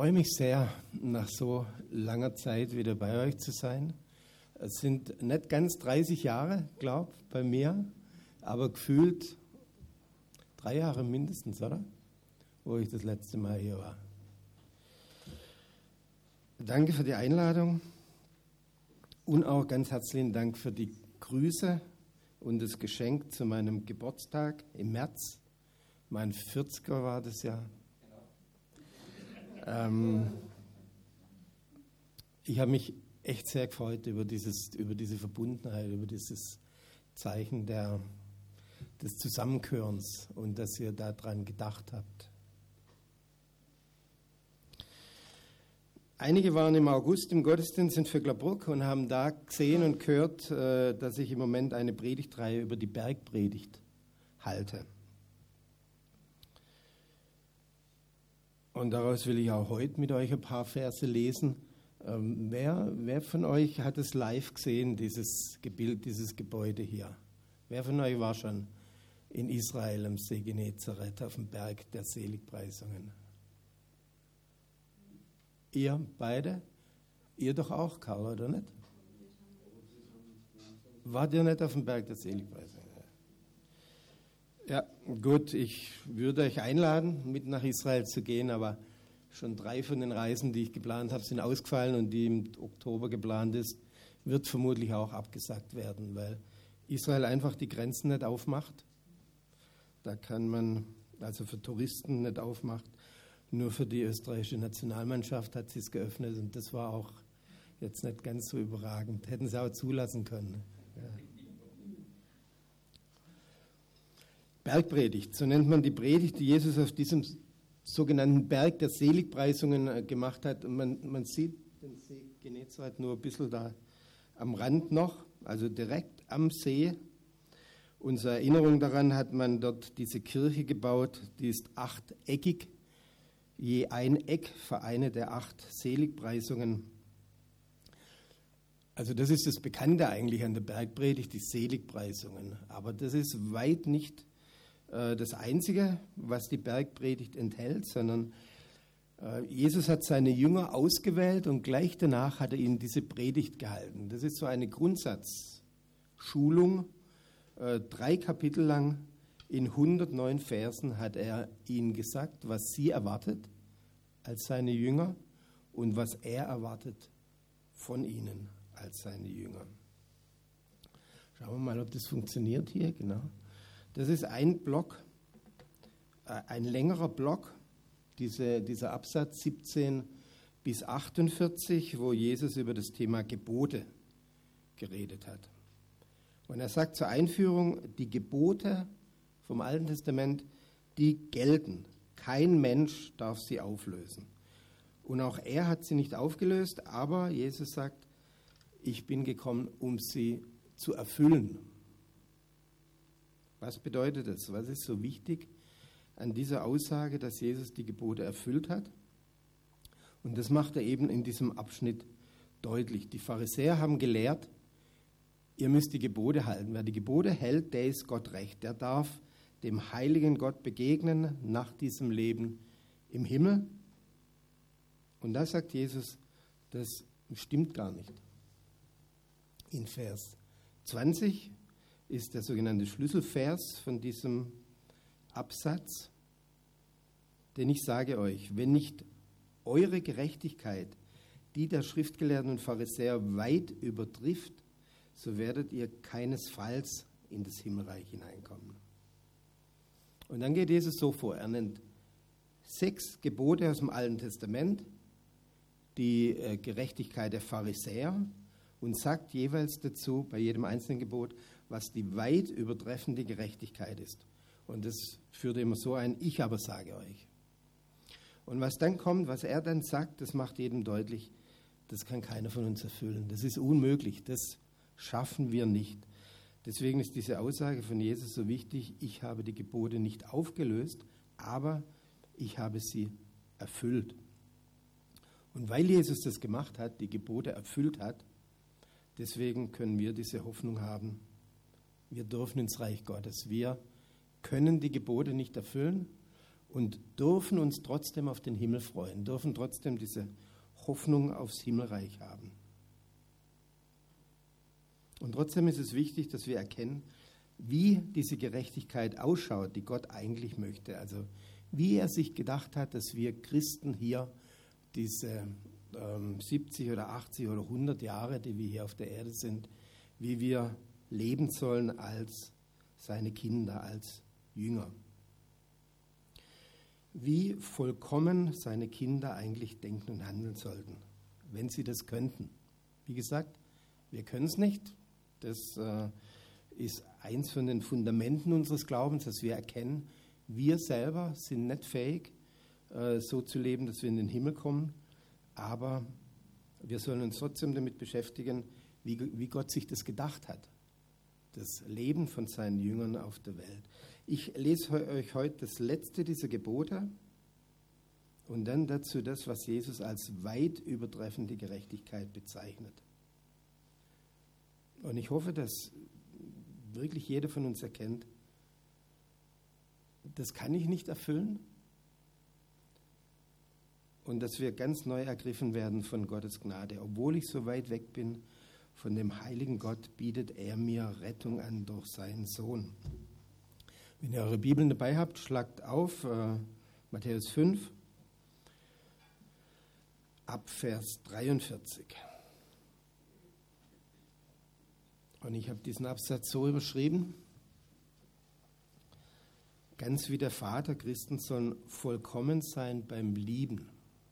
freue mich sehr, nach so langer Zeit wieder bei euch zu sein. Es sind nicht ganz 30 Jahre, glaube ich, bei mir, aber gefühlt 3 Jahre mindestens, oder? Wo ich das letzte Mal hier war. Danke für die Einladung und auch ganz herzlichen Dank für die Grüße und das Geschenk zu meinem Geburtstag im März. Mein 40er war das Jahr. Ich habe mich echt sehr gefreut über diese Verbundenheit, über dieses Zeichen des Zusammengehörens und dass ihr daran gedacht habt. Einige waren im August im Gottesdienst in Vöcklerbruck und haben da gesehen und gehört, dass ich im Moment eine Predigtreihe über die Bergpredigt halte. Und daraus will ich auch heute mit euch ein paar Verse lesen. Wer von euch hat es live gesehen, dieses Gebäude hier? Wer von euch war schon in Israel am See Genezareth auf dem Berg der Seligpreisungen? Ihr beide? Ihr doch auch, Karl, oder nicht? Wart ihr nicht auf dem Berg der Seligpreisungen? Ja, gut, ich würde euch einladen, mit nach Israel zu gehen, aber schon 3 von den Reisen, die ich geplant habe, sind ausgefallen und die im Oktober geplant ist, wird vermutlich auch abgesagt werden, weil Israel einfach die Grenzen nicht aufmacht. Da kann man, also für Touristen nicht aufmacht, nur für die österreichische Nationalmannschaft hat sie es geöffnet und das war auch jetzt nicht ganz so überragend. Hätten sie auch zulassen können. Ja. Bergpredigt, so nennt man die Predigt, die Jesus auf diesem sogenannten Berg der Seligpreisungen gemacht hat. Und man sieht den See Genezareth nur ein bisschen da am Rand noch, also direkt am See. Und zur Erinnerung daran hat man dort diese Kirche gebaut, die ist 8-eckig, je ein Eck für eine der 8 Seligpreisungen. Also das ist das Bekannte eigentlich an der Bergpredigt, die Seligpreisungen. Aber das ist weit nicht das Einzige, was die Bergpredigt enthält, sondern Jesus hat seine Jünger ausgewählt und gleich danach hat er ihnen diese Predigt gehalten. Das ist so eine Grundsatzschulung. 3 Kapitel lang in 109 Versen hat er ihnen gesagt, was sie erwartet als seine Jünger und was er erwartet von ihnen als seine Jünger. Schauen wir mal, ob das funktioniert hier, genau. Das ist ein Block, ein längerer Block, dieser Absatz 17 bis 48, wo Jesus über das Thema Gebote geredet hat. Und er sagt zur Einführung, die Gebote vom Alten Testament, die gelten. Kein Mensch darf sie auflösen. Und auch er hat sie nicht aufgelöst, aber Jesus sagt, ich bin gekommen, um sie zu erfüllen. Was bedeutet das? Was ist so wichtig an dieser Aussage, dass Jesus die Gebote erfüllt hat? Und das macht er eben in diesem Abschnitt deutlich. Die Pharisäer haben gelehrt, ihr müsst die Gebote halten. Wer die Gebote hält, der ist Gott recht. Der darf dem heiligen Gott begegnen nach diesem Leben im Himmel. Und da sagt Jesus, das stimmt gar nicht. In Vers 20 ist der sogenannte Schlüsselvers von diesem Absatz. Denn ich sage euch, wenn nicht eure Gerechtigkeit die der Schriftgelehrten und Pharisäer weit übertrifft, so werdet ihr keinesfalls in das Himmelreich hineinkommen. Und dann geht Jesus so vor, er nennt 6 Gebote aus dem Alten Testament, die Gerechtigkeit der Pharisäer und sagt jeweils dazu, bei jedem einzelnen Gebot, was die weit übertreffende Gerechtigkeit ist. Und das führt immer so ein, ich aber sage euch. Und was dann kommt, was er dann sagt, das macht jedem deutlich, das kann keiner von uns erfüllen. Das ist unmöglich, das schaffen wir nicht. Deswegen ist diese Aussage von Jesus so wichtig, ich habe die Gebote nicht aufgelöst, aber ich habe sie erfüllt. Und weil Jesus das gemacht hat, die Gebote erfüllt hat, deswegen können wir diese Hoffnung haben, wir dürfen ins Reich Gottes. Wir können die Gebote nicht erfüllen und dürfen uns trotzdem auf den Himmel freuen, dürfen trotzdem diese Hoffnung aufs Himmelreich haben. Und trotzdem ist es wichtig, dass wir erkennen, wie diese Gerechtigkeit ausschaut, die Gott eigentlich möchte. Also wie er sich gedacht hat, dass wir Christen hier diese 70 oder 80 oder 100 Jahre, die wir hier auf der Erde sind, wie wir leben sollen als seine Kinder, als Jünger. Wie vollkommen seine Kinder eigentlich denken und handeln sollten, wenn sie das könnten. Wie gesagt, wir können es nicht. Das ist eins von den Fundamenten unseres Glaubens, dass wir erkennen, wir selber sind nicht fähig, so zu leben, dass wir in den Himmel kommen, aber wir sollen uns trotzdem damit beschäftigen, wie Gott sich das gedacht hat, das Leben von seinen Jüngern auf der Welt. Ich lese euch heute das letzte dieser Gebote und dann dazu das, was Jesus als weit übertreffende Gerechtigkeit bezeichnet. Und ich hoffe, dass wirklich jeder von uns erkennt, das kann ich nicht erfüllen und dass wir ganz neu ergriffen werden von Gottes Gnade. Obwohl ich so weit weg bin von dem heiligen Gott, bietet er mir Rettung an durch seinen Sohn. Wenn ihr eure Bibeln dabei habt, schlagt auf Matthäus 5 ab Vers 43. Und ich habe diesen Absatz so überschrieben: Ganz wie der Vater, Christen sollen vollkommen sein beim Lieben.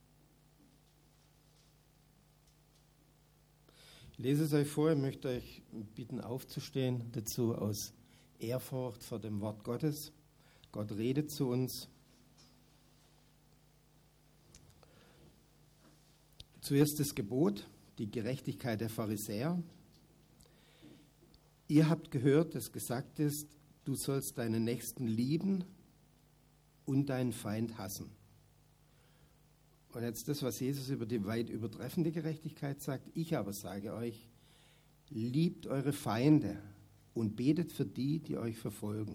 Ich lese es euch vor, ich möchte euch bitten aufzustehen, dazu aus Ehrfurcht vor dem Wort Gottes. Gott redet zu uns. Zuerst das Gebot, die Gerechtigkeit der Pharisäer. Ihr habt gehört, dass gesagt ist, du sollst deinen Nächsten lieben und deinen Feind hassen. Und jetzt das, was Jesus über die weit übertreffende Gerechtigkeit sagt. Ich aber sage euch, liebt eure Feinde und betet für die, die euch verfolgen.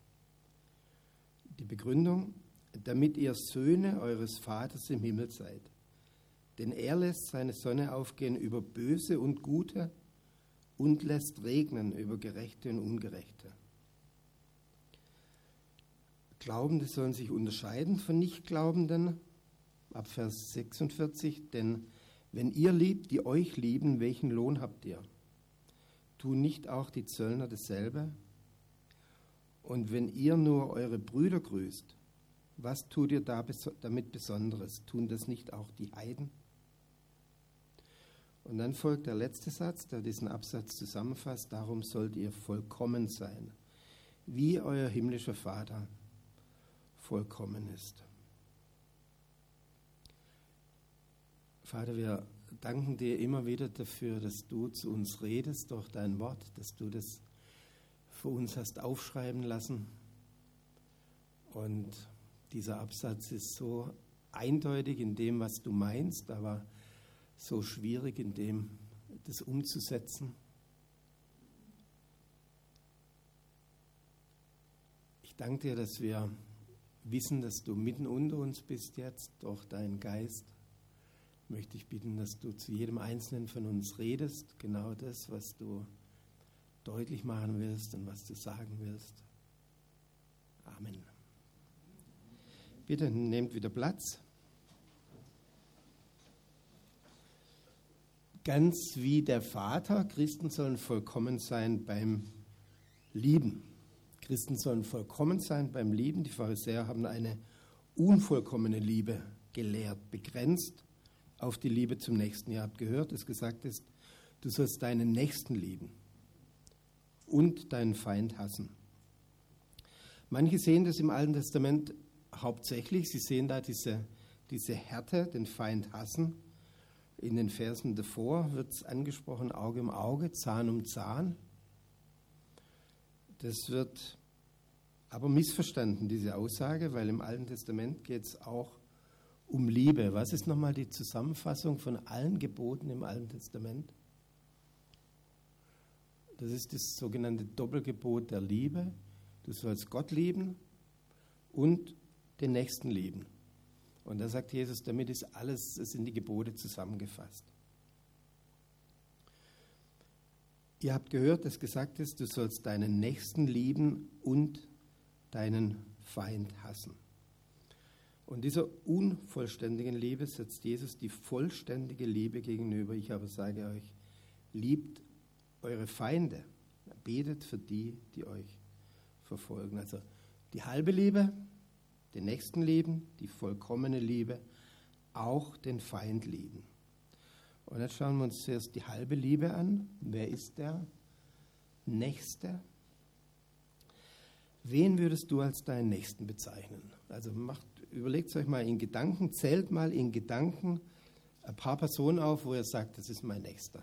Die Begründung, damit ihr Söhne eures Vaters im Himmel seid. Denn er lässt seine Sonne aufgehen über Böse und Gute und lässt regnen über Gerechte und Ungerechte. Glaubende sollen sich unterscheiden von Nichtglaubenden, ab Vers 46, denn wenn ihr liebt, die euch lieben, welchen Lohn habt ihr? Tun nicht auch die Zöllner dasselbe? Und wenn ihr nur eure Brüder grüßt, was tut ihr damit Besonderes? Tun das nicht auch die Heiden? Und dann folgt der letzte Satz, der diesen Absatz zusammenfasst. Darum sollt ihr vollkommen sein, wie euer himmlischer Vater vollkommen ist. Vater, wir danken dir immer wieder dafür, dass du zu uns redest durch dein Wort, dass du das für uns hast aufschreiben lassen. Und dieser Absatz ist so eindeutig in dem, was du meinst, aber so schwierig in dem, das umzusetzen. Ich danke dir, dass wir wissen, dass du mitten unter uns bist jetzt durch deinen Geist. Möchte ich bitten, dass du zu jedem Einzelnen von uns redest, genau das, was du deutlich machen willst und was du sagen willst. Amen. Bitte nehmt wieder Platz. Ganz wie der Vater, Christen sollen vollkommen sein beim Lieben. Christen sollen vollkommen sein beim Lieben. Die Pharisäer haben eine unvollkommene Liebe gelehrt, begrenzt auf die Liebe zum Nächsten. Ihr habt gehört, dass gesagt ist, du sollst deinen Nächsten lieben und deinen Feind hassen. Manche sehen das im Alten Testament hauptsächlich. Sie sehen da diese Härte, den Feind hassen. In den Versen davor wird es angesprochen, Auge um Auge, Zahn um Zahn. Das wird aber missverstanden, diese Aussage, weil im Alten Testament geht es auch um Liebe. Was ist nochmal die Zusammenfassung von allen Geboten im Alten Testament? Das ist das sogenannte Doppelgebot der Liebe. Du sollst Gott lieben und den Nächsten lieben. Und da sagt Jesus, damit ist alles, es sind die Gebote zusammengefasst. Ihr habt gehört, dass gesagt ist, du sollst deinen Nächsten lieben und deinen Feind hassen. Und dieser unvollständigen Liebe setzt Jesus die vollständige Liebe gegenüber. Ich aber sage euch, liebt eure Feinde, betet für die, die euch verfolgen. Also die halbe Liebe, den Nächsten lieben, die vollkommene Liebe, auch den Feind lieben. Und jetzt schauen wir uns zuerst die halbe Liebe an. Wer ist der Nächste? Wen würdest du als deinen Nächsten bezeichnen? Also überlegt euch mal in Gedanken, zählt mal in Gedanken ein paar Personen auf, wo ihr sagt, das ist mein Nächster.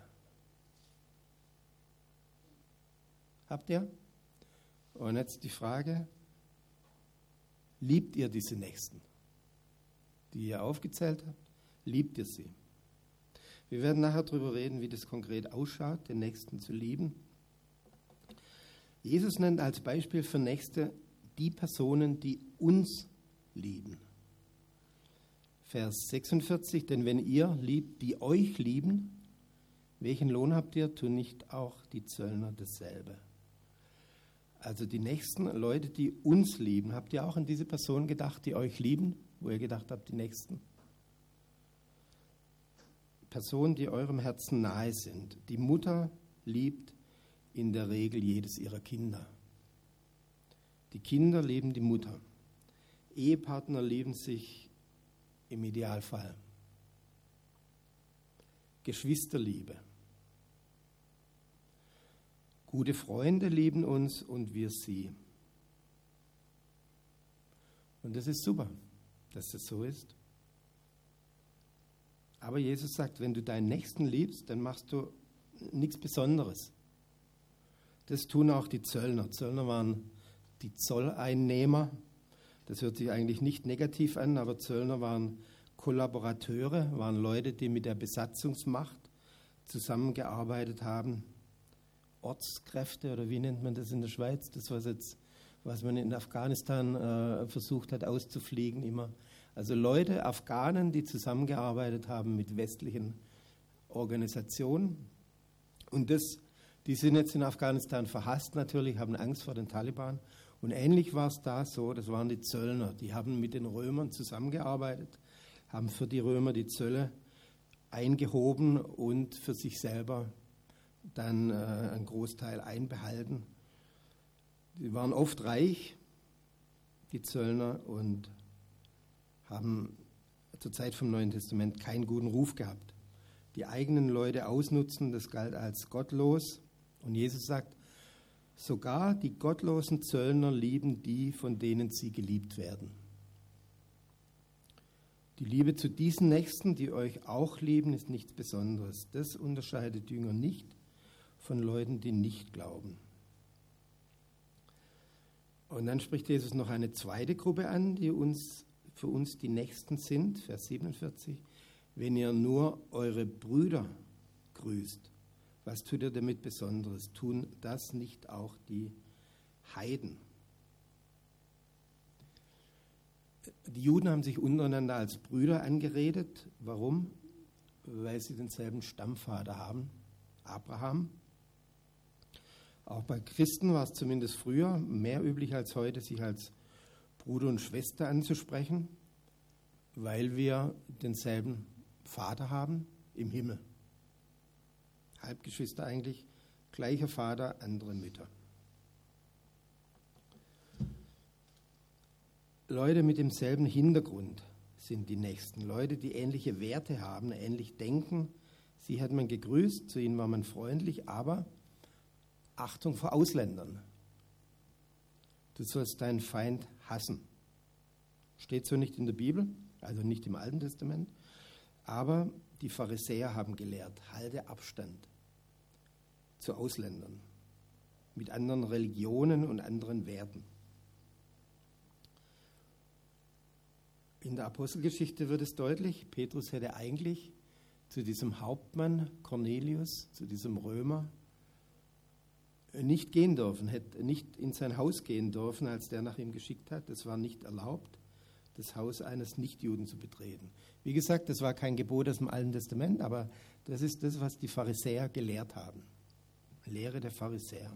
Habt ihr? Und jetzt die Frage, liebt ihr diese Nächsten, die ihr aufgezählt habt? Liebt ihr sie? Wir werden nachher darüber reden, wie das konkret ausschaut, den Nächsten zu lieben. Jesus nennt als Beispiel für Nächste die Personen, die uns lieben. Vers 46, denn wenn ihr liebt, die euch lieben, welchen Lohn habt ihr? Tun nicht auch die Zöllner dasselbe? Also die nächsten Leute, die uns lieben, habt ihr auch an diese Personen gedacht, die euch lieben, wo ihr gedacht habt, die Nächsten? Personen, die eurem Herzen nahe sind. Die Mutter liebt in der Regel jedes ihrer Kinder. Die Kinder lieben die Mutter. Ehepartner lieben sich im Idealfall. Geschwisterliebe. Gute Freunde lieben uns und wir sie. Und das ist super, dass das so ist. Aber Jesus sagt, wenn du deinen Nächsten liebst, dann machst du nichts Besonderes. Das tun auch die Zöllner. Zöllner waren die Zolleinnehmer. Das hört sich eigentlich nicht negativ an, aber Zöllner waren Kollaborateure, waren Leute, die mit der Besatzungsmacht zusammengearbeitet haben. Ortskräfte, oder wie nennt man das in der Schweiz? Das was man in Afghanistan versucht hat auszufliegen immer. Also Leute, Afghanen, die zusammengearbeitet haben mit westlichen Organisationen. Und die sind jetzt in Afghanistan verhasst natürlich, haben Angst vor den Taliban. Und ähnlich war es da so, das waren die Zöllner. Die haben mit den Römern zusammengearbeitet, haben für die Römer die Zölle eingehoben und für sich selber dann einen Großteil einbehalten. Die waren oft reich, die Zöllner, und haben zur Zeit vom Neuen Testament keinen guten Ruf gehabt. Die eigenen Leute ausnutzen, das galt als gottlos. Und Jesus sagt, sogar die gottlosen Zöllner lieben die, von denen sie geliebt werden. Die Liebe zu diesen Nächsten, die euch auch lieben, ist nichts Besonderes. Das unterscheidet Jünger nicht von Leuten, die nicht glauben. Und dann spricht Jesus noch eine zweite Gruppe an, die für uns die Nächsten sind, Vers 47. Wenn ihr nur eure Brüder grüßt, was tut ihr damit Besonderes? Tun das nicht auch die Heiden? Die Juden haben sich untereinander als Brüder angeredet. Warum? Weil sie denselben Stammvater haben, Abraham. Auch bei Christen war es zumindest früher mehr üblich als heute, sich als Bruder und Schwester anzusprechen, weil wir denselben Vater haben im Himmel. Halbgeschwister eigentlich, gleicher Vater, andere Mütter. Leute mit demselben Hintergrund sind die Nächsten. Leute, die ähnliche Werte haben, ähnlich denken. Sie hat man gegrüßt, zu ihnen war man freundlich, aber Achtung vor Ausländern. Du sollst deinen Feind hassen. Steht so nicht in der Bibel, also nicht im Alten Testament, aber die Pharisäer haben gelehrt, halte Abstand zu Ausländern mit anderen Religionen und anderen Werten. In der Apostelgeschichte wird es deutlich, Petrus hätte eigentlich zu diesem Hauptmann Cornelius, zu diesem Römer, nicht gehen dürfen, hätte nicht in sein Haus gehen dürfen, als der nach ihm geschickt hat. Das war nicht erlaubt. das Haus eines Nichtjuden zu betreten. Wie gesagt, das war kein Gebot aus dem Alten Testament, aber das ist das, was die Pharisäer gelehrt haben. Lehre der Pharisäer.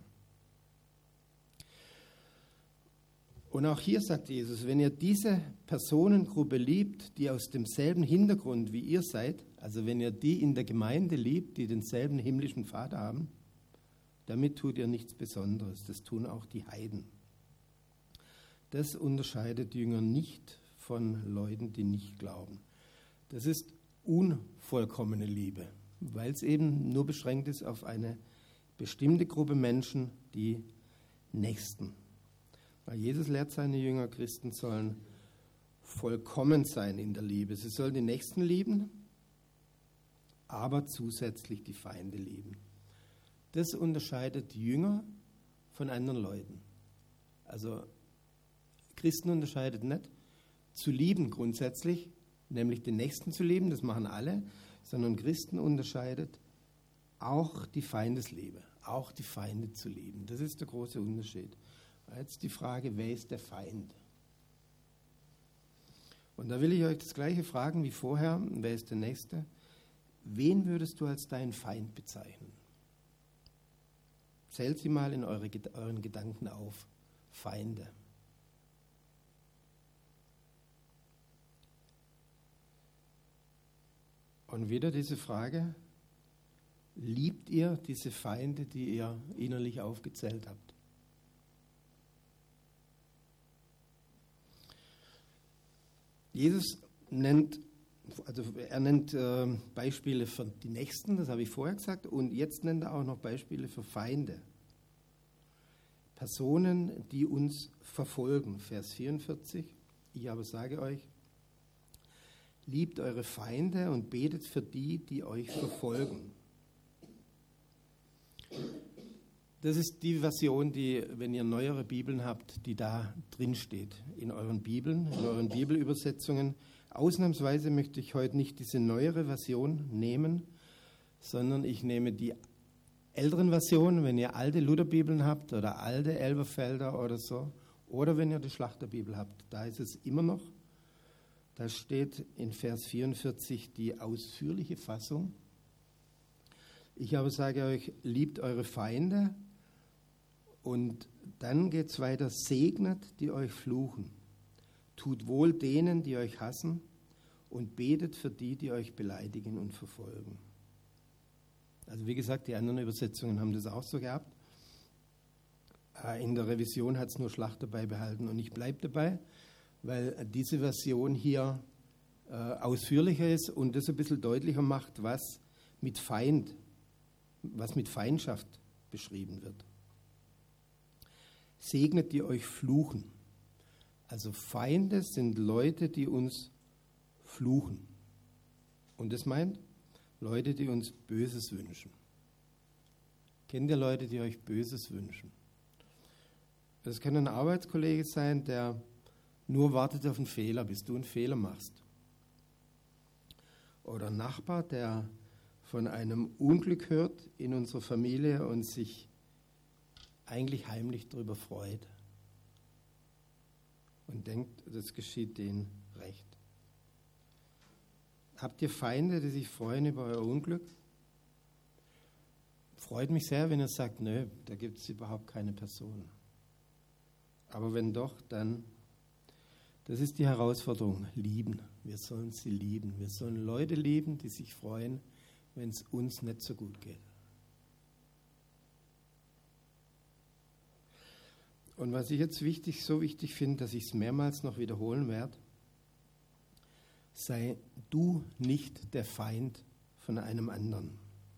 Und auch hier sagt Jesus, wenn ihr diese Personengruppe liebt, die aus demselben Hintergrund wie ihr seid, also wenn ihr die in der Gemeinde liebt, die denselben himmlischen Vater haben, damit tut ihr nichts Besonderes. Das tun auch die Heiden. Das unterscheidet Jünger nicht von Leuten, die nicht glauben. Das ist unvollkommene Liebe, weil es eben nur beschränkt ist auf eine bestimmte Gruppe Menschen, die Nächsten. Weil Jesus lehrt seine Jünger, Christen sollen vollkommen sein in der Liebe. Sie sollen die Nächsten lieben, aber zusätzlich die Feinde lieben. Das unterscheidet Jünger von anderen Leuten. Also Christen unterscheidet nicht zu lieben grundsätzlich, nämlich den Nächsten zu lieben, das machen alle, sondern Christen unterscheidet auch die Feindesliebe, auch die Feinde zu lieben. Das ist der große Unterschied. Jetzt die Frage, wer ist der Feind? Und da will ich euch das Gleiche fragen wie vorher, wer ist der Nächste? Wen würdest du als deinen Feind bezeichnen? Zählt sie mal in euren Gedanken auf. Feinde. Und wieder diese Frage, liebt ihr diese Feinde, die ihr innerlich aufgezählt habt? Jesus nennt Beispiele für die Nächsten, das habe ich vorher gesagt, und jetzt nennt er auch noch Beispiele für Feinde. Personen, die uns verfolgen. Vers 44, ich aber sage euch, liebt eure Feinde und betet für die, die euch verfolgen. Das ist die Version, die, wenn ihr neuere Bibeln habt, die da drin steht, in euren Bibeln, in euren Bibelübersetzungen. Ausnahmsweise möchte ich heute nicht diese neuere Version nehmen, sondern ich nehme die älteren Versionen, wenn ihr alte Lutherbibeln habt oder alte Elberfelder oder so, oder wenn ihr die Schlachterbibel habt, da ist es immer noch. Da steht in Vers 44 die ausführliche Fassung. Ich aber sage euch, liebt eure Feinde. Und dann geht es weiter, segnet, die euch fluchen. Tut wohl denen, die euch hassen, und betet für die, die euch beleidigen und verfolgen. Also wie gesagt, die anderen Übersetzungen haben das auch so gehabt. In der Revision hat es nur Schlachter beibehalten. Und ich bleibe dabei, weil diese Version hier ausführlicher ist und das ein bisschen deutlicher macht, was mit Feindschaft beschrieben wird. Segnet, die euch fluchen. Also Feinde sind Leute, die uns fluchen. Und das meint Leute, die uns Böses wünschen. Kennt ihr Leute, die euch Böses wünschen? Das kann ein Arbeitskollege sein, der nur wartet auf einen Fehler, bis du einen Fehler machst. Oder ein Nachbar, der von einem Unglück hört in unserer Familie und sich eigentlich heimlich darüber freut und denkt, das geschieht denen recht. Habt ihr Feinde, die sich freuen über euer Unglück? Freut mich sehr, wenn ihr sagt, nö, da gibt es überhaupt keine Person. Aber wenn doch, dann, das ist die Herausforderung, lieben. Wir sollen sie lieben. Wir sollen Leute lieben, die sich freuen, wenn es uns nicht so gut geht. Und was ich jetzt so wichtig finde, dass ich es mehrmals noch wiederholen werde, sei du nicht der Feind von einem anderen.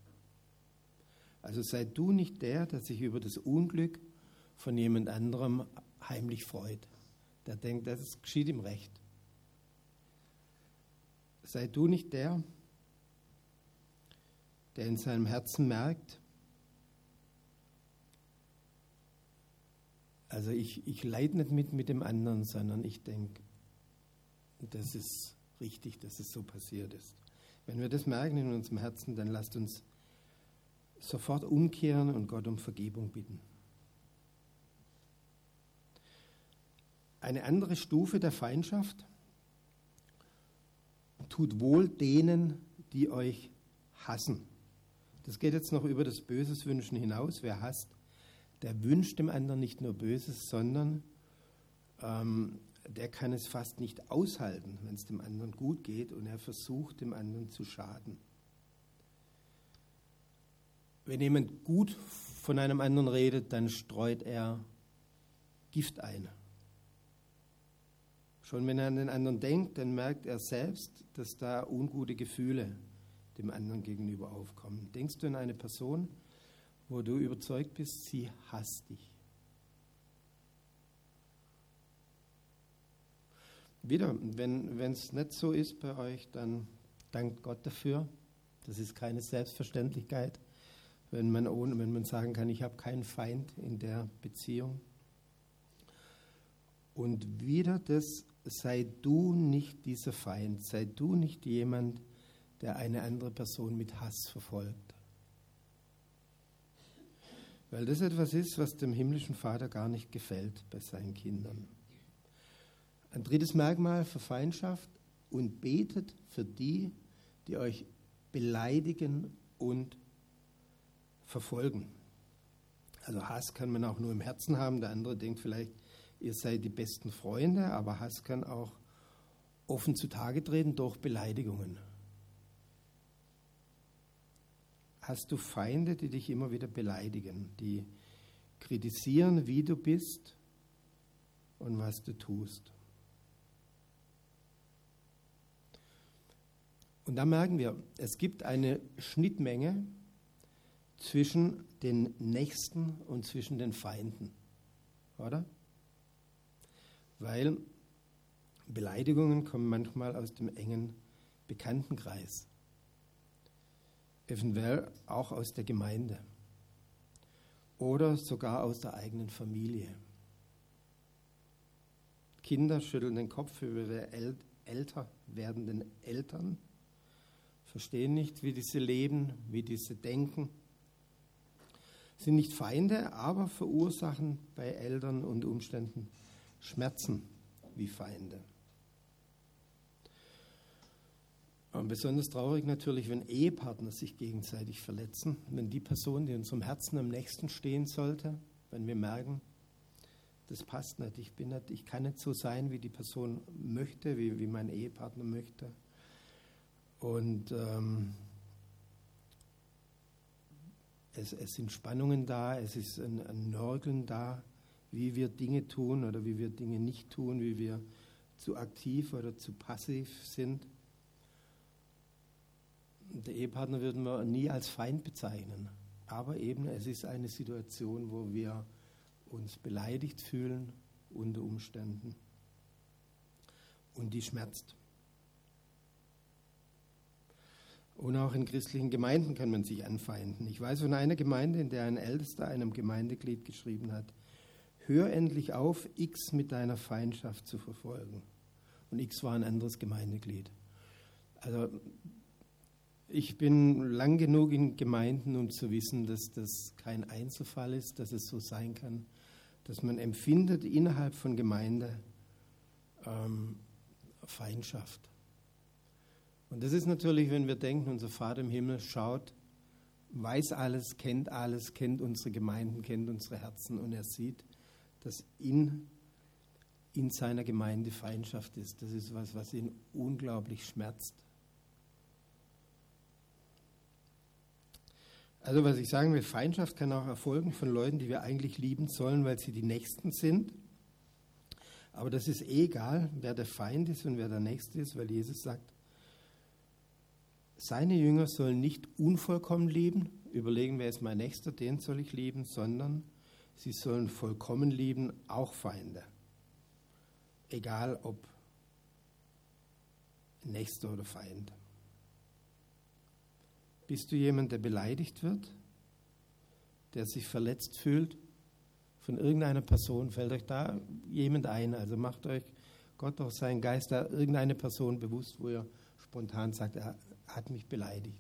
Also sei du nicht der sich über das Unglück von jemand anderem heimlich freut. Der denkt, das geschieht ihm recht. Sei du nicht der in seinem Herzen merkt, also ich leide nicht mit dem anderen, sondern ich denke, das ist richtig, dass es so passiert ist. Wenn wir das merken in unserem Herzen, dann lasst uns sofort umkehren und Gott um Vergebung bitten. Eine andere Stufe der Feindschaft, tut wohl denen, die euch hassen. Das geht jetzt noch über das Böses wünschen hinaus. Wer hasst, der wünscht dem anderen nicht nur Böses, sondern der kann es fast nicht aushalten, wenn es dem anderen gut geht und er versucht, dem anderen zu schaden. Wenn jemand gut von einem anderen redet, dann streut er Gift ein. Schon wenn er an den anderen denkt, dann merkt er selbst, dass da ungute Gefühle dem anderen gegenüber aufkommen. Denkst du an eine Person, wo du überzeugt bist, sie hasst dich? Wieder, wenn es nicht so ist bei euch, dann dankt Gott dafür. Das ist keine Selbstverständlichkeit, wenn man sagen kann, ich habe keinen Feind in der Beziehung. Und wieder das, sei du nicht dieser Feind, sei du nicht jemand, der eine andere Person mit Hass verfolgt. Weil das etwas ist, was dem himmlischen Vater gar nicht gefällt bei seinen Kindern. Ein drittes Merkmal für Feindschaft: und betet für die, die euch beleidigen und verfolgen. Also Hass kann man auch nur im Herzen haben. Der andere denkt vielleicht, ihr seid die besten Freunde, aber Hass kann auch offen zutage treten durch Beleidigungen. Hast du Feinde, die dich immer wieder beleidigen, die kritisieren, wie du bist und was du tust? Und da merken wir, es gibt eine Schnittmenge zwischen den Nächsten und zwischen den Feinden, oder? Weil Beleidigungen kommen manchmal aus dem engen Bekanntenkreis, eventuell auch aus der Gemeinde oder sogar aus der eigenen Familie. Kinder schütteln den Kopf über ihre älter werdenden Eltern, verstehen nicht, wie diese leben, wie diese denken, sind nicht Feinde, aber verursachen bei Eltern und Umständen Schmerzen wie Feinde. Und besonders traurig natürlich, wenn Ehepartner sich gegenseitig verletzen, wenn die Person, die unserem Herzen am nächsten stehen sollte, wenn wir merken, das passt nicht, ich kann nicht so sein, wie die Person möchte, wie mein Ehepartner möchte. Und es sind Spannungen da, es ist ein Nörgeln da, wie wir Dinge tun oder wie wir Dinge nicht tun, wie wir zu aktiv oder zu passiv sind. Der Ehepartner würden wir nie als Feind bezeichnen, aber eben es ist eine Situation, wo wir uns beleidigt fühlen unter Umständen und die schmerzt. Und auch in christlichen Gemeinden kann man sich anfeinden. Ich weiß von einer Gemeinde, in der ein Ältester einem Gemeindeglied geschrieben hat: Hör endlich auf, X mit deiner Feindschaft zu verfolgen. Und X war ein anderes Gemeindeglied. Also ich bin lang genug in Gemeinden, um zu wissen, dass das kein Einzelfall ist, dass es so sein kann, dass man empfindet innerhalb von Gemeinde Feindschaft. Und das ist natürlich, wenn wir denken, unser Vater im Himmel schaut, weiß alles, kennt unsere Gemeinden, kennt unsere Herzen und er sieht, dass in seiner Gemeinde Feindschaft ist. Das ist was ihn unglaublich schmerzt. Also was ich sagen will, Feindschaft kann auch erfolgen von Leuten, die wir eigentlich lieben sollen, weil sie die Nächsten sind. Aber das ist egal, wer der Feind ist und wer der Nächste ist, weil Jesus sagt, seine Jünger sollen nicht unvollkommen lieben, überlegen, wer ist mein Nächster, den soll ich lieben, sondern sie sollen vollkommen lieben, auch Feinde. Egal ob Nächster oder Feind. Bist du jemand, der beleidigt wird, der sich verletzt fühlt von irgendeiner Person? Fällt euch da jemand ein? Also macht euch Gott durch seinen Geist da irgendeine Person bewusst, wo ihr spontan sagt, er hat mich beleidigt.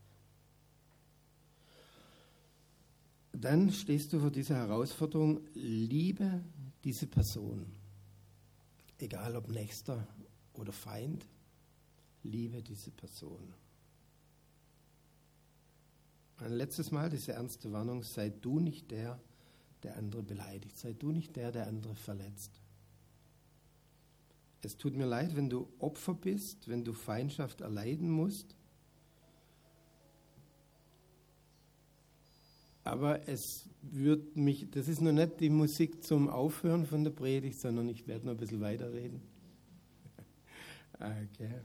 Dann stehst du vor dieser Herausforderung, liebe diese Person, egal ob Nächster oder Feind, liebe diese Person. Ein letztes Mal diese ernste Warnung: Sei du nicht der, der andere beleidigt. Sei du nicht der, der andere verletzt. Es tut mir leid, wenn du Opfer bist, wenn du Feindschaft erleiden musst. Aber es wird mich, das ist noch nicht die Musik zum Aufhören von der Predigt, sondern ich werde noch ein bisschen weiterreden. Okay.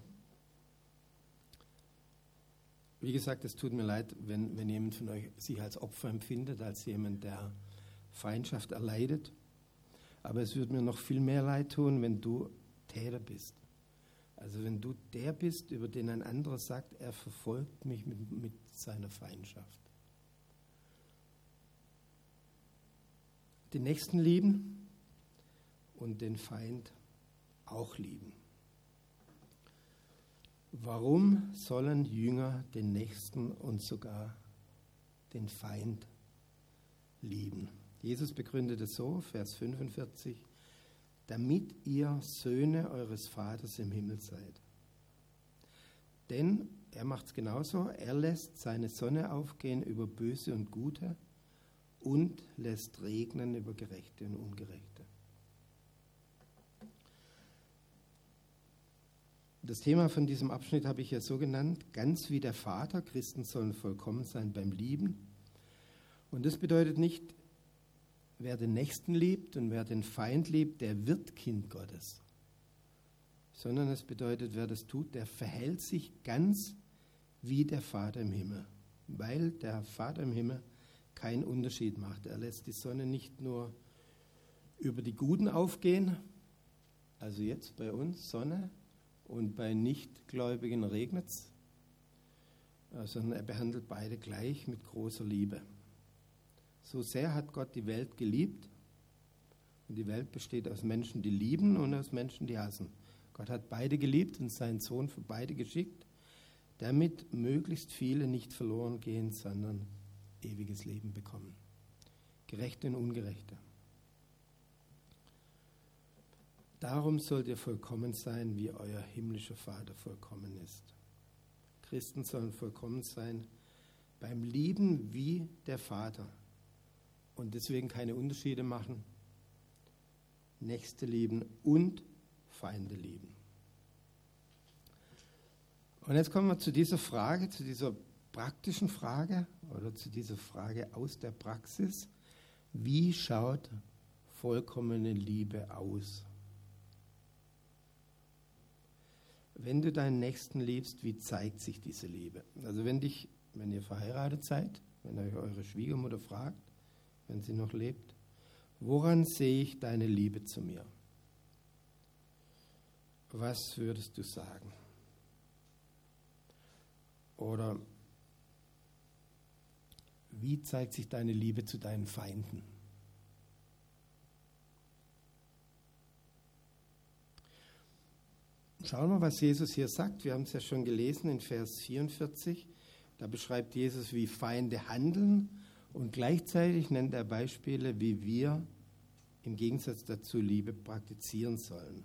Wie gesagt, es tut mir leid, wenn jemand von euch sich als Opfer empfindet, als jemand, der Feindschaft erleidet. Aber es würde mir noch viel mehr leid tun, wenn du Täter bist. Also wenn du der bist, über den ein anderer sagt, er verfolgt mich mit seiner Feindschaft. Den Nächsten lieben und den Feind auch lieben. Warum sollen Jünger den Nächsten und sogar den Feind lieben? Jesus begründet es so, Vers 45, damit ihr Söhne eures Vaters im Himmel seid. Denn er macht es genauso, er lässt seine Sonne aufgehen über Böse und Gute und lässt regnen über Gerechte und Ungerechte. Das Thema von diesem Abschnitt habe ich ja so genannt: Ganz wie der Vater, Christen sollen vollkommen sein beim Lieben. Und das bedeutet nicht, wer den Nächsten liebt und wer den Feind liebt, der wird Kind Gottes. Sondern es bedeutet, wer das tut, der verhält sich ganz wie der Vater im Himmel. Weil der Vater im Himmel keinen Unterschied macht. Er lässt die Sonne nicht nur über die Guten aufgehen, also jetzt bei uns Sonne, und bei Nichtgläubigen regnet es, sondern er behandelt beide gleich mit großer Liebe. So sehr hat Gott die Welt geliebt, und die Welt besteht aus Menschen, die lieben und aus Menschen, die hassen. Gott hat beide geliebt und seinen Sohn für beide geschickt, damit möglichst viele nicht verloren gehen, sondern ewiges Leben bekommen. Gerechte und Ungerechte. Darum sollt ihr vollkommen sein, wie euer himmlischer Vater vollkommen ist. Christen sollen vollkommen sein beim Lieben wie der Vater und deswegen keine Unterschiede machen. Nächste lieben und Feinde lieben. Und jetzt kommen wir zu dieser Frage, zu dieser praktischen Frage oder zu dieser Frage aus der Praxis. Wie schaut vollkommene Liebe aus? Wenn du deinen Nächsten liebst, wie zeigt sich diese Liebe? Also wenn ihr verheiratet seid, wenn euch eure Schwiegermutter fragt, wenn sie noch lebt, woran sehe ich deine Liebe zu mir? Was würdest du sagen? Oder wie zeigt sich deine Liebe zu deinen Feinden? Schauen wir, was Jesus hier sagt. Wir haben es ja schon gelesen in Vers 44. Da beschreibt Jesus, wie Feinde handeln, und gleichzeitig nennt er Beispiele, wie wir im Gegensatz dazu Liebe praktizieren sollen.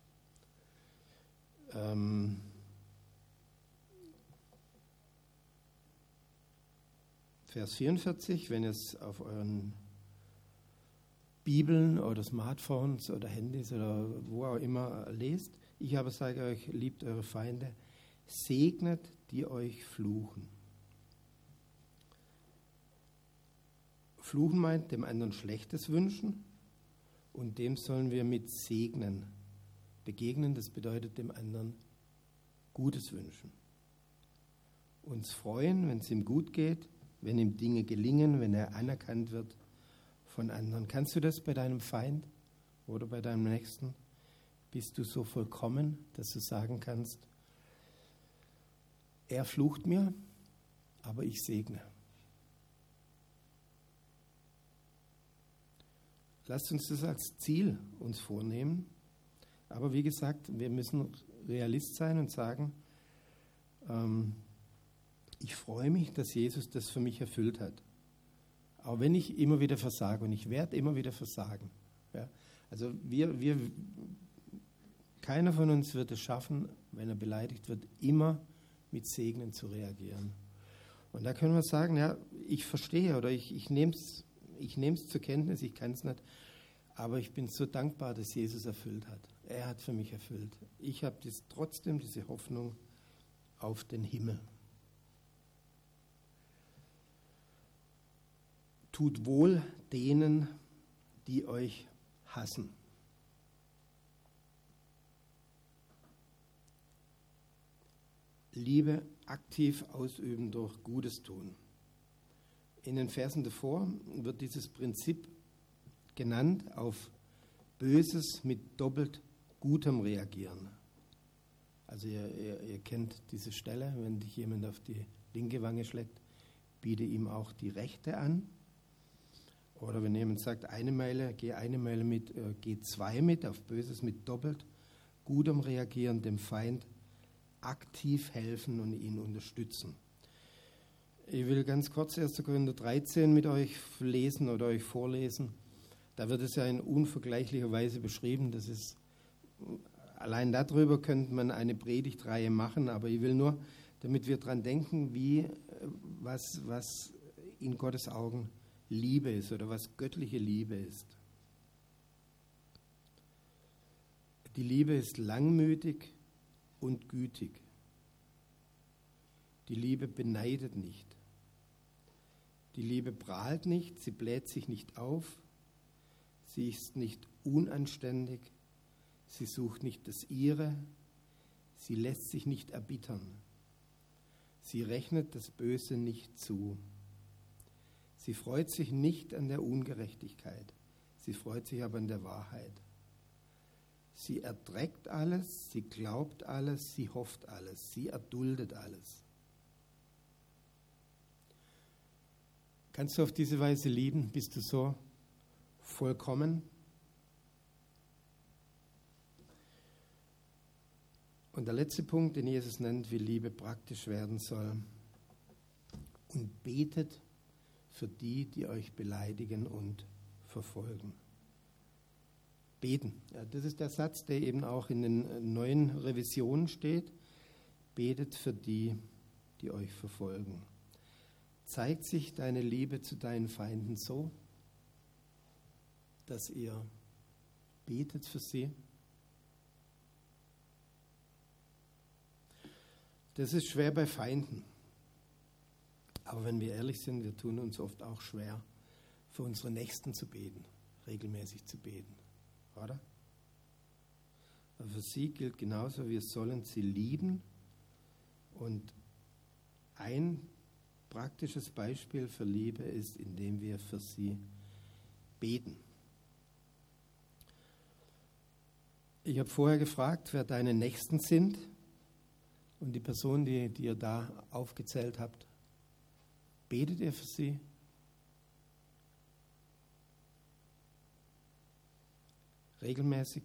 Vers 44, wenn ihr es auf euren Bibeln oder Smartphones oder Handys oder wo auch immer lest. Ich aber sage euch, liebt eure Feinde, segnet, die euch fluchen. Fluchen meint dem anderen Schlechtes wünschen, und dem sollen wir mit segnen begegnen. Das bedeutet dem anderen Gutes wünschen. Uns freuen, wenn es ihm gut geht, wenn ihm Dinge gelingen, wenn er anerkannt wird von anderen. Kannst du das bei deinem Feind oder bei deinem Nächsten? Bist du so vollkommen, dass du sagen kannst, er flucht mir, aber ich segne. Lasst uns das als Ziel uns vornehmen. Aber wie gesagt, wir müssen Realist sein und sagen, ich freue mich, dass Jesus das für mich erfüllt hat. Auch wenn ich immer wieder versage, und ich werde immer wieder versagen. Ja? Also wir Keiner von uns wird es schaffen, wenn er beleidigt wird, immer mit Segnen zu reagieren. Und da können wir sagen, ja, ich verstehe oder ich nehme es zur Kenntnis, ich kann es nicht, aber ich bin so dankbar, dass Jesus erfüllt hat. Er hat für mich erfüllt. Ich habe trotzdem diese Hoffnung auf den Himmel. Tut wohl denen, die euch hassen. Liebe aktiv ausüben durch Gutes tun. In den Versen davor wird dieses Prinzip genannt, auf Böses mit doppelt Gutem reagieren. Also ihr kennt diese Stelle, wenn dich jemand auf die linke Wange schlägt, biete ihm auch die rechte an. Oder wenn jemand sagt, geh eine Meile mit, geh 2 mit, auf Böses mit doppelt Gutem reagieren, dem Feind aktiv helfen und ihn unterstützen. Ich will ganz kurz 1. Korinther 13 mit euch lesen oder euch vorlesen. Da wird es ja in unvergleichlicher Weise beschrieben. Das ist, allein darüber könnte man eine Predigtreihe machen, aber ich will nur, damit wir daran denken, was in Gottes Augen Liebe ist oder was göttliche Liebe ist. Die Liebe ist langmütig und gütig. Die Liebe beneidet nicht. Die Liebe prahlt nicht, sie bläht sich nicht auf, sie ist nicht unanständig, sie sucht nicht das Ihre, sie lässt sich nicht erbittern. Sie rechnet das Böse nicht zu. Sie freut sich nicht an der Ungerechtigkeit, sie freut sich aber an der Wahrheit. Sie erträgt alles, sie glaubt alles, sie hofft alles, sie erduldet alles. Kannst du auf diese Weise lieben? Bist du so vollkommen? Und der letzte Punkt, den Jesus nennt, wie Liebe praktisch werden soll. Und betet für die, die euch beleidigen und verfolgen. Beten. Ja, das ist der Satz, der eben auch in den neuen Revisionen steht. Betet für die, die euch verfolgen. Zeigt sich deine Liebe zu deinen Feinden so, dass ihr betet für sie? Das ist schwer bei Feinden. Aber wenn wir ehrlich sind, wir tun uns oft auch schwer, für unsere Nächsten zu beten, regelmäßig zu beten. Oder? Aber für sie gilt genauso, wir sollen sie lieben. Und ein praktisches Beispiel für Liebe ist, indem wir für sie beten. Ich habe vorher gefragt, wer deine Nächsten sind. Und die Person, die ihr da aufgezählt habt, betet ihr für sie? Regelmäßig?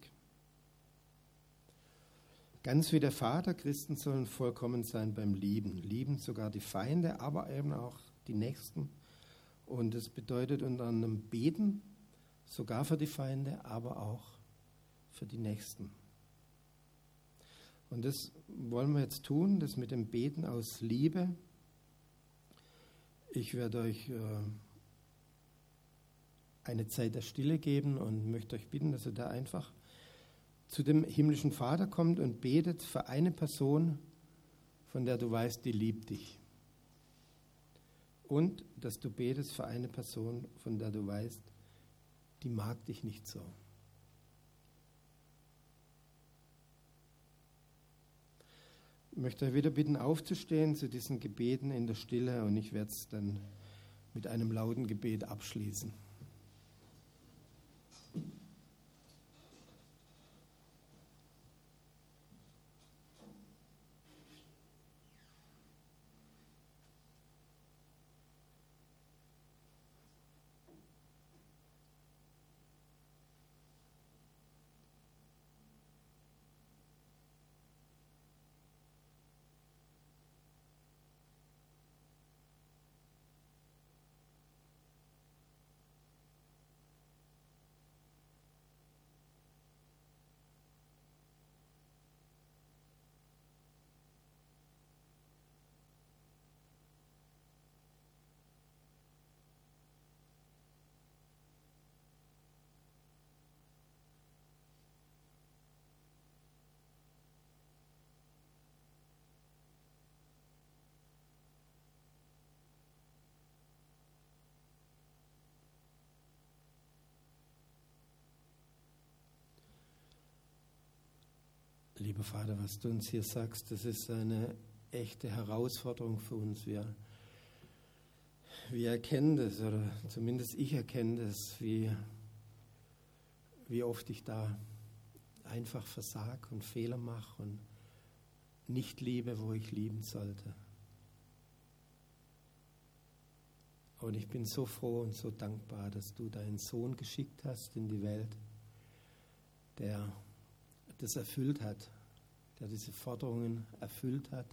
Ganz wie der Vater, Christen sollen vollkommen sein beim Lieben. Lieben sogar die Feinde, aber eben auch die Nächsten. Und das bedeutet unter anderem beten, sogar für die Feinde, aber auch für die Nächsten. Und das wollen wir jetzt tun, das mit dem Beten aus Liebe. Ich werde euch eine Zeit der Stille geben und möchte euch bitten, dass ihr da einfach zu dem himmlischen Vater kommt und betet für eine Person, von der du weißt, die liebt dich. Und dass du betest für eine Person, von der du weißt, die mag dich nicht so. Ich möchte euch wieder bitten, aufzustehen zu diesen Gebeten in der Stille und ich werde es dann mit einem lauten Gebet abschließen. lieber Vater, was du uns hier sagst, das ist eine echte Herausforderung für uns. Wir erkennen das, oder zumindest ich erkenne das, wie oft ich da einfach versage und Fehler mache und nicht liebe, wo ich lieben sollte. Und ich bin so froh und so dankbar, dass du deinen Sohn geschickt hast in die Welt, der das erfüllt hat, der diese Forderungen erfüllt hat.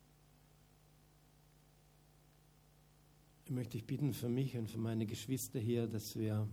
Ich möchte dich bitten für mich und für meine Geschwister hier, dass wir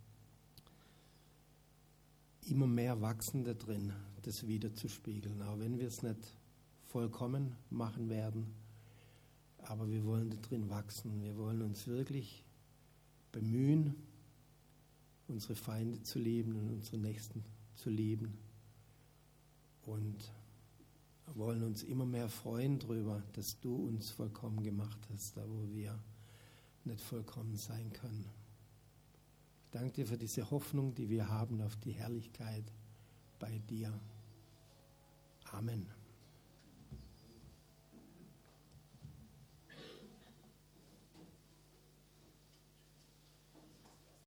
immer mehr wachsen da drin, das wiederzuspiegeln. Auch wenn wir es nicht vollkommen machen werden, aber wir wollen da drin wachsen. Wir wollen uns wirklich bemühen, unsere Feinde zu lieben und unsere Nächsten zu lieben. Und wollen uns immer mehr freuen darüber, dass du uns vollkommen gemacht hast, da wo wir nicht vollkommen sein können. Ich danke dir für diese Hoffnung, die wir haben auf die Herrlichkeit bei dir. Amen.